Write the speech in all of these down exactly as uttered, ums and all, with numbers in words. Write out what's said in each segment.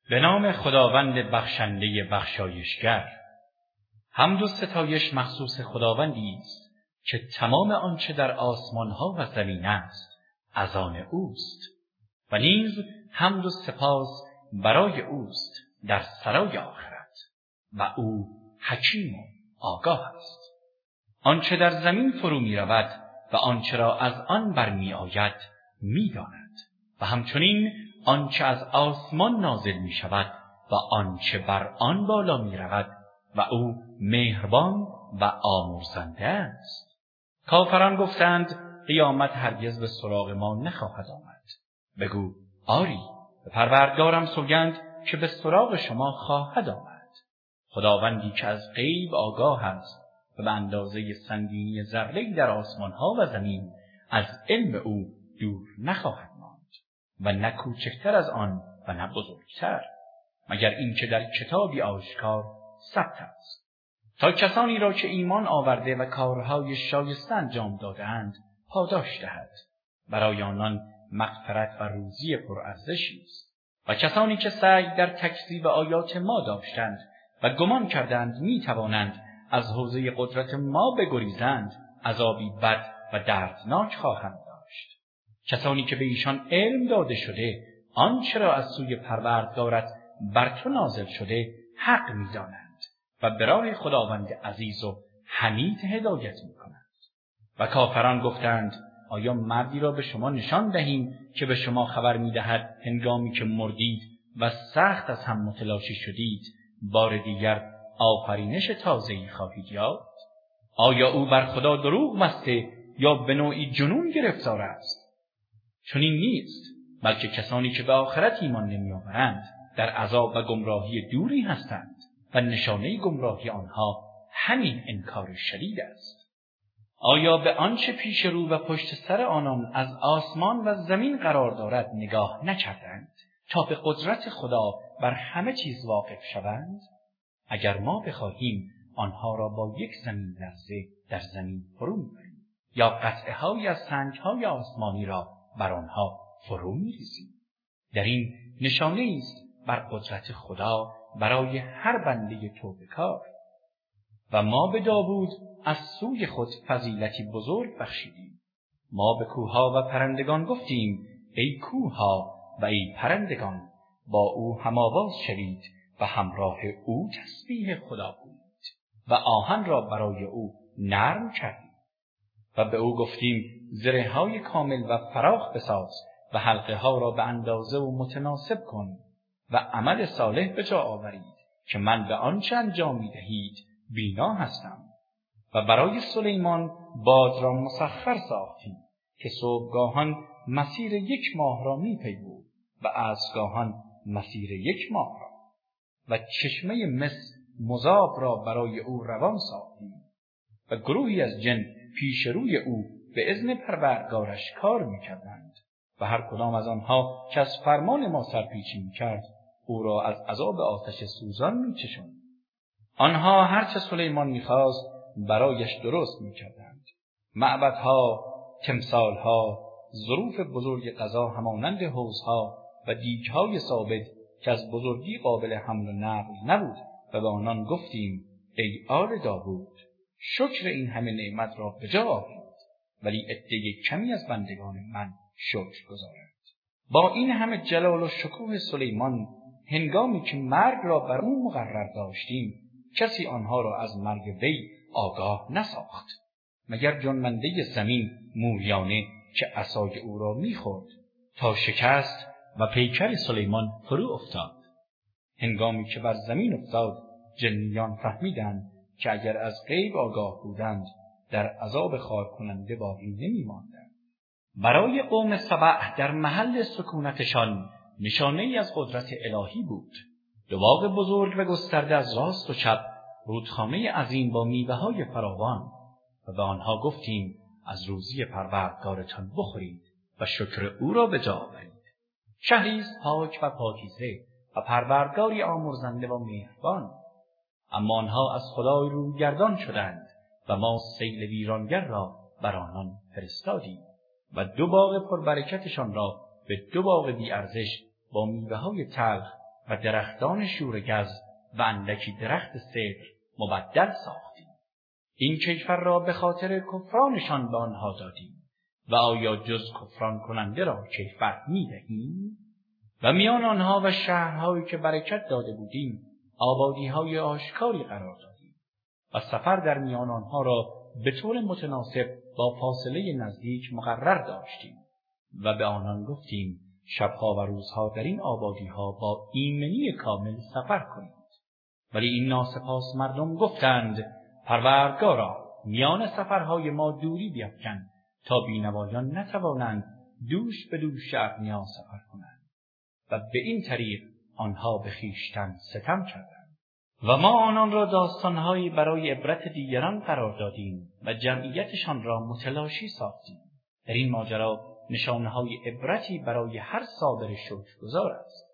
به نام خداوند بخشنده بخشایشگر. حمد و ستایش مخصوص خداوندی است که تمام آنچه در آسمانها و زمین است از آن اوست و نیز حمد و سپاس برای اوست در سرای آخرت و او حکیم و آگاه است. آنچه در زمین فرو می رود و آنچه را از آن برمی آید می داند و همچنین آنچه از آسمان نازل می شود و آنچه بر آن بالا می رود و او مهربان و آمرزنده است. کافران گفتند قیامت هرگز به سراغ ما نخواهد آمد. بگو آری، به پروردگارم سوگند که به سراغ شما خواهد آمد. خداوندی که از غیب آگاه است و به اندازه سنگینی ذره‌ای در آسمانها و زمین از علم او دور نخواهد ماند و نه کوچکتر از آن و نه بزرگتر، مگر اینکه در کتابی آشکار ثبت است، تا کسانی را که ایمان آورده و کارهای شایسته انجام داده‌اند پاداش دهد. برای آنان مغفرت و روزی پرارزشی است. و کسانی که سعی در تکذیب آیات ما داشتند و گمان کردند می توانند از حوزه قدرت ما بگریزند، عذابی بد و دردناک خواهند داشت. کسانی که به ایشان علم داده شده آنچه را از سوی پروردگارت بر تو نازل شده حق می دانند و به راه خداوند عزیز و حمید هدایت می کنند. و کافران گفتند آیا مردی را به شما نشان دهیم که به شما خبر می دهد هنگامی که مردید و سخت از هم متلاشی شدید بار دیگر آفرینش تازه‌ای خواهید یافت؟ آیا او بر خدا دروغ بسته یا به نوعی جنون گرفتار است؟ چنین نیست، بلکه کسانی که به آخرت ایمان نمی‌آورند در عذاب و گمراهی دوری هستند و نشانه گمراهی آنها همین انکار شدید است. آیا به آنچه پیش رو و پشت سر آنان از آسمان و زمین قرار دارد نگاه نکردند تا به قدرت خدا بر همه چیز واقف شوند؟ اگر ما بخواهیم آنها را با یک زمین لرزه در زمین فرو می‌بریم یا قطعه های از سنگ‌های آسمانی را بر آنها فرو می‌ریزیم. در این نشانه است بر قدرت خدا برای هر بنده توبه‌کار. و ما به داوود از سوی خود فضیلتی بزرگ بخشیدیم. ما به کوه‌ها و پرندگان گفتیم ای کوه‌ها و ای پرندگان با او هم‌آواز شوید و همراه او تسبیح خدا گویید و آهن را برای او نرم کردیم. و به او گفتیم زره‌های کامل و فراخ بساز و حلقه ها را به اندازه و متناسب کن و عمل صالح به جا آورید که من به آنچه انجام می‌دهید بینا هستم. و برای سلیمان باد را مسخر ساختیم که صبحگاهان مسیر یک ماه را می‌پیمود و عصرگاهان مسیر یک ماه را، و چشمه مس مذاب را برای او روان ساختیم و گروهی از جن پیش روی او به اذن پروردگارش کار می‌کردند و هر کدام از آنها که از فرمان ما سرپیچی می‌کرد او را از عذاب آتش سوزان می‌چشاند. آنها هرچه سلیمان می‌خواست برایش درست می‌کردند. معبدها، تمثالها، ظروف بزرگ قضا همانند حوضها و دیگ‌های ثابت که از بزرگی قابل حمل و نقل نبود و به آنان گفتیم ای آل داوود شکر این همه نعمت را به جا آورید، ولی عده کمی از بندگان من شکر گزارند. با این همه جلال و شکوه سلیمان هنگامی که مرگ را بر او مقرر داشتیم کسی آنها را از مرگ وی آگاه نساخت مگر جنبنده زمین موریانه که عصای او را می‌خورد تا شکست و پیکر سلیمان فرو افتاد. هنگامی که بر زمین افتاد جنیان فهمیدند که اگر از غیب آگاه بودند در عذاب خار کننده باقی نمی‌ماندند. برای قوم سبع در محل سکونتشان نشانه ای از قدرت الهی بود. دو باغ بزرگ و گسترده از راست و چپ، رودخانه عظیم با میوه‌های فراوان، و به آنها گفتیم از روزی پروردگارتان بخورید و شکر او را به جا آورید. شهری است پاک و پاکیزه و پروردگاری آمرزنده و مهربان. اما آنها از خدای روگردان شدند و ما سیل ویرانگر را بر آنان فرستادیم و دو باغ پربرکتشان را به دو باغ بی ارزش با میوه‌های تلخ و درختان شورگز و اندکی درخت سدر مبدل ساختیم. این کیفر را به خاطر کفرانشان به آنها دادیم و آیا جز کفران کننده را کیفر می دهیم؟ و میان آنها و شهرهایی که برکت داده بودیم آبادی‌های آشکاری قرار دادیم و سفر در میان آنها را به طور متناسب با فاصله نزدیک مقرر داشتیم و به آنان گفتیم شبها و روزها در این آبادی‌ها با ایمنی کامل سفر کنید. ولی این ناسپاس مردم گفتند پروردگارا میان سفرهای ما دوری بیفکن تا بینوایان نتوانند دوش به دوش اغنیا سفر کنند و به این طریق آنها به خویشتن ستم کردند. و ما آنان را داستانهایی برای عبرت دیگران قرار دادیم و جمعیتشان را متلاشی ساختیم. در این ماجرا نشانه‌های عبرتی برای هر صابر شکرگزار است.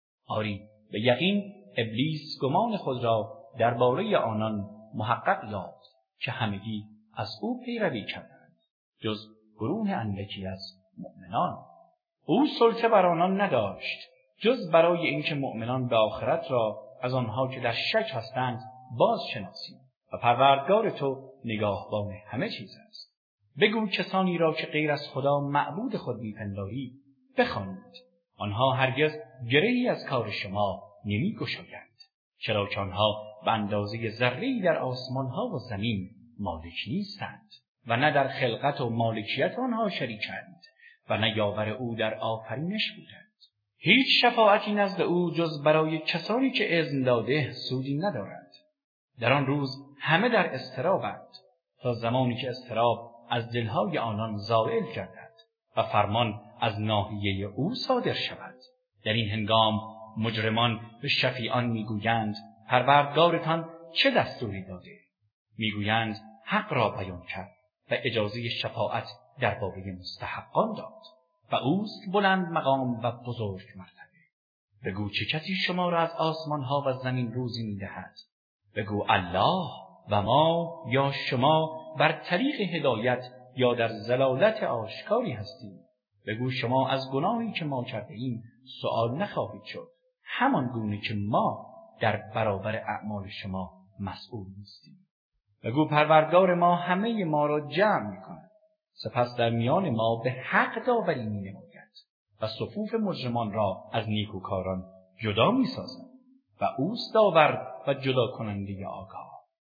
آری به یقین ابلیس گمان خود را درباره آنان محقق یافت که همگی از او پیروی کردند جز گروه اندکی از مؤمنان. او سلطه بر آنان نداشت جز برای اینکه مؤمنان به آخرت را از آنها که در شک هستند باز شناسیم و پروردگار تو نگاهبان همه چیز است. بگو کسانی را که غیر از خدا معبود خود می‌پندارید بخوانید، آنها هرگز گره‌ای از کار شما نمی‌گشایند، چرا که آنها به اندازه ذره‌ای در آسمان‌ها و زمین مالک نیستند و نه در خلقت و مالکیت آنها شریکند و نه یاور او در آفرینش بودند. هیچ شفاعتی نزد او جز برای کسانی که اذن داده سودی ندارد. در آن روز همه در اضطرابند تا زمانی که اضطراب از دلهای آنان زائل گردد و فرمان از ناحیه او صادر شود. در این هنگام مجرمان به شفیعان میگویند پروردگارتان چه دستوری داده؟ میگویند حق را بیان کرد و اجازه شفاعت درباره مستحقان داد و اوست بلند مقام و بزرگ مرتبه. بگو چه کسی شما را از آسمانها و زمین روزی میدهد؟ بگو الله و ما یا شما بر طریق هدایت یا در ضلالت آشکاری هستیم. بگو شما از گناهی که ما کرده ایم سؤال نخواهید شد، همان گونه که ما در برابر اعمال شما مسئول نیستیم. بگو پروردگار ما همه ما را جمع می‌کند، سپس در میان ما به حق داوری می‌نماید و صفوف مجرمان را از نیکوکاران جدا می‌سازد و اوست داور و جدا کننده آگاه.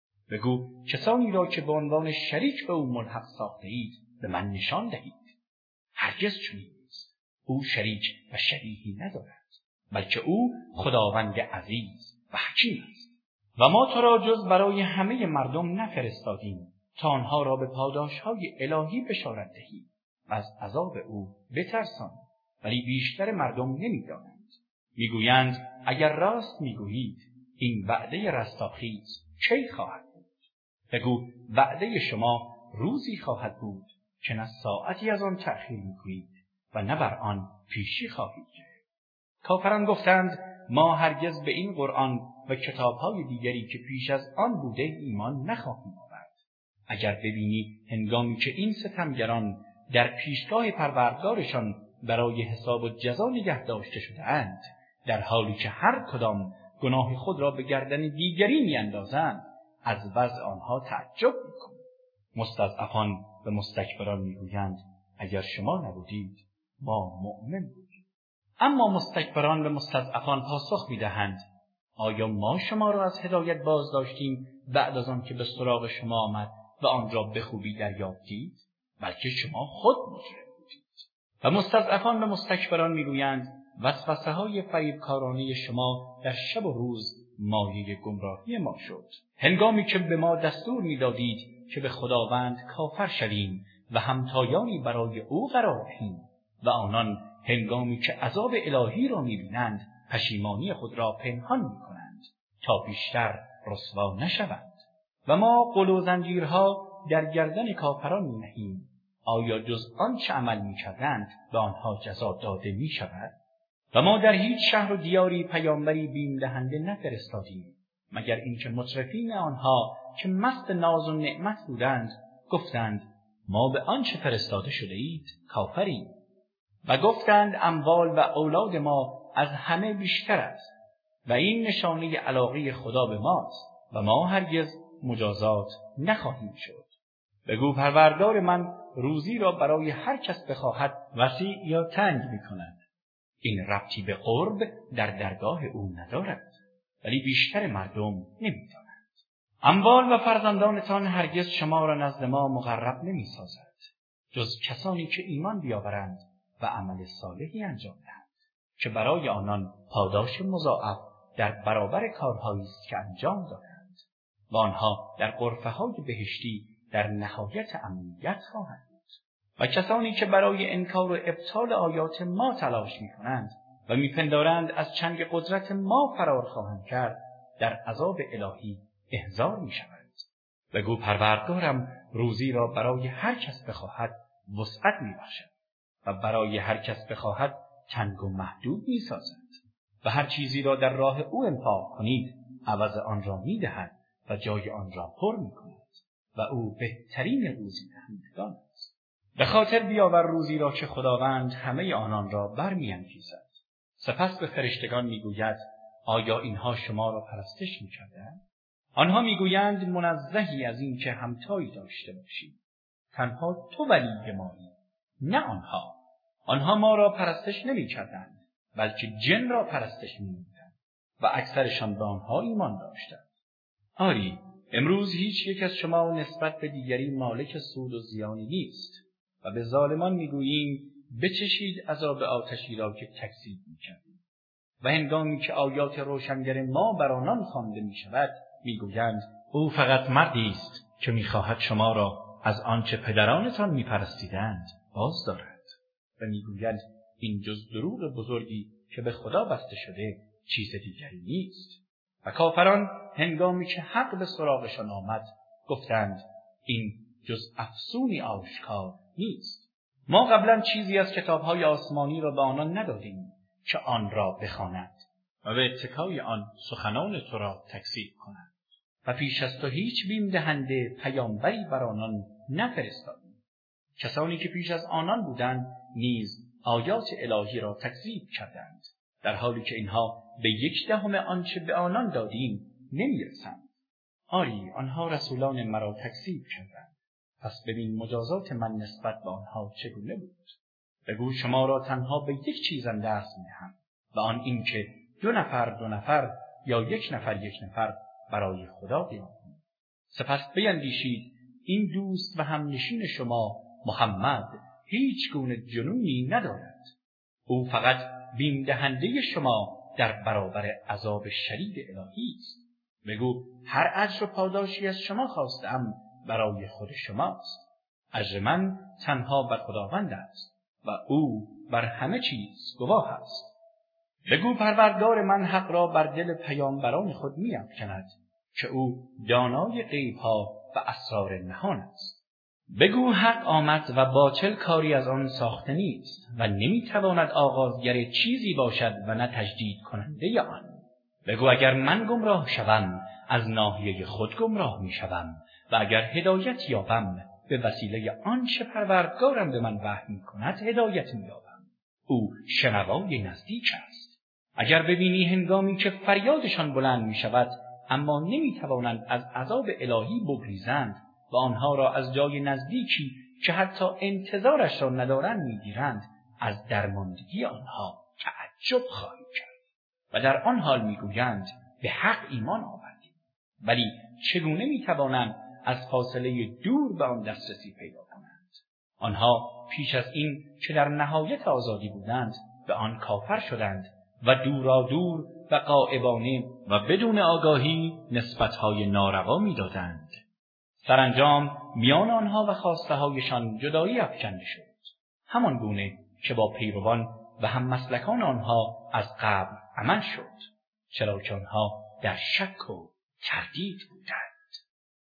بگو کسانی را که به عنوان شریک به او ملحق ساخته اید به من نشان دهید. هرگز چنین نیست. او شریک و شبیهی ندارد، بلکه او خداوند عزیز و حکیم است. و ما تو را جز برای همه مردم نفرستادیم تا آنها را به پاداشهای الهی بشارت دهیم و از عذاب او بترسانیم، ولی بیشتر مردم نمی‌دانند. میگویند اگر راست میگویید این وعده رستاخیز کی خواهد بود؟ بگو وعده شما روزی خواهد بود که نه ساعتی از آن تأخیر می‌کنید و نه بر آن پیشی خواهید کرد. کافران گفتند ما هرگز به این قرآن و کتاب‌های دیگری که پیش از آن بوده ایمان نخواهیم آورد. اگر ببینی هنگامی که این ستمگران در پیشگاه پروردگارشان برای حساب و جزا نگه داشته شده‌اند، در حالی که هر کدام گناه خود را به گردن دیگری می‌اندازند، از وضع آنها تعجب می‌کنی. مستضعفان و مستکبران می‌گویند اگر شما نبودید ما مؤمن بودیم. اما مستکبران و مستضعفان پاسخ می‌دهند آیا ما شما را از هدایت باز داشتیم بعد از آن که به سراغ شما آمد و آن را به خوبی دریافتید؟ بلکه شما خود مجرم بودید. و مستضعفان و مستکبران می‌گویند وسوسه‌های فریبکارانه شما در شب و روز مایه گمراهی ما شد، هنگامی که به ما دستور می‌دادید که به خداوند کافر شویم و همتایانی برای او قرار دهیم و آنان هنگامی که عذاب الهی را می‌بینند پشیمانی خود را پنهان می‌کنند تا بیشتر رسوا نشوند. و ما قل و زنجیرها در گردن کافران می‌نهیم، آیا جز آنچه عمل می‌کردند به آنها جزا داده می‌شود؟ و ما در هیچ شهر و دیاری پیامبری بیم دهنده نفرستادیم مگر اینکه مترفین آنها که مست ناز و نعمت بودند گفتند ما به آنچه فرستاده شده اید کافریم و گفتند اموال و اولاد ما از همه بیشتر است و این نشانه علاقه خدا به ماست و ما هرگز مجازات نخواهیم شد. بگو پروردگار من روزی را برای هر کس بخواهد وسیع یا تنگ می‌کند. این ربطی به قرب در درگاه او ندارد، ولی بیشتر مردم نمی‌دانند. اموال و فرزندانتان هرگز شما را نزد ما مقرب نمی‌سازد، جز کسانی که ایمان بیاورند و عمل صالحی انجام دهند، که برای آنان پاداش مضاعف در برابر کارهایی است که انجام دادند و آنها در غرفه‌های بهشتی در نهایت امنیت خواهند بود. و کسانی که برای انکار و ابطال آیات ما تلاش می‌کنند و می‌پندارند از چنگ قدرت ما فرار خواهند کرد، در عذاب الهی احضار می‌شوند. بگو پروردگارم روزی را برای هر کس بخواهد وسعت می‌بخشد و برای هر کس بخواهد تنگ و محدود می‌سازد و هر چیزی را در راه او انفاق کنید عوض آن را می‌دهد و جای آن را پر می‌کند و او بهترین روزی دهندگان است. به خاطر بیاور روزی را که خداوند همه آنان را برمی‌انگیزد. سپس به فرشتگان می‌گوید آیا اینها شما را پرستش می‌کردند؟ آنها می‌گویند منزهی از این که همتایی داشته باشیم. تنها تو ولی مایی، نه آنها. آنها ما را پرستش نمی‌کردند، بلکه جن را پرستش می‌نمودند و اکثرشان به آنها ایمان داشتند. آری، امروز هیچ یک از شما نسبت به دیگری مالک سود و زیانی نیست و به ظالمان می‌گوییم بچشید عذاب آتشی را که تکذیب می‌کردید. و هنگامی که آیات روشنگر ما بر آنان خوانده می‌شود می‌گویند او فقط مردی است که می‌خواهد شما را از آنچه پدرانتان می‌پرستیدند باز دارد و می‌گویند این جز دروغ بزرگی که به خدا بسته شده چیز دیگری نیست. و کافران هنگامی که حق به سراغشان آمد گفتند این جز افسونی آشکار نیست. ما قبلا چیزی از کتاب‌های آسمانی را به آنان ندادیم که آن را بخوانند و به اتکای آن سخنان تو را تکذیب کنند. و پیش از تو هیچ بیم دهنده پیامبری بر آنان نفرستادیم. کسانی که پیش از آنان بودند نیز آیات الهی را تکذیب کردند، در حالی که اینها به یک دهم آنچه به آنان دادیم نمی‌رسند. آری، آنها رسولان مرا تکذیب کردند. پس ببین مجازات من نسبت به آنها چگونه بود. بگو شما را تنها به یک چیز اندرز می‌دهم و آن این که دو نفر دو نفر یا یک نفر یک نفر برای خدا قیام کنید. سپس بیندیشید این دوست و همنشین شما محمد هیچ گونه جنونی ندارد. او فقط بیم دهنده شما در برابر عذاب شدید الهی است. بگو هر اجر و پاداشی از شما خواستم برای خود شماست. اجر من تنها بر خداوند است و او بر همه چیز گواه است. بگو پروردگار من حق را بر دل پیامبران خود می‌افکند که او دانای غیب‌ها و اسرار نهان است. بگو حق آمد و باطل کاری از آن ساخته نیست و نمی‌تواند آغازگر چیزی باشد و نه تجدید کننده آن. بگو اگر من گمراه شوم از ناحیه خود گمراه می‌شوم و اگر هدایت یابم به وسیله آنچه پروردگارم به من وحی می‌کند هدایت می‌یابم. او شنوای نزدیک است. اگر ببینی هنگامی که فریادشان بلند می‌شود اما نمی‌توانند از عذاب الهی بگریزند و آنها را از جای نزدیکی که حتی انتظارش را ندارند می‌گیرند، از درماندگی آنها تعجب خواهی کرد و در آن حال می‌گویند به حق ایمان آوردیم، ولی چگونه می‌توانند از فاصله دور به آن دسترسی پیدا کنند؟ آنها پیش از این که در نهایت آزادی بودند به آن کافر شدند و دورا دور و غائبانه و بدون آگاهی نسبت‌های ناروا می‌دادند. سرانجام میان آنها و خواسته هایشان جدایی افکنده شد، همان گونه که با پیروان و هم مسلکان آنها از قبل عمل شد، چرا که آنها در شک و تردید بودند.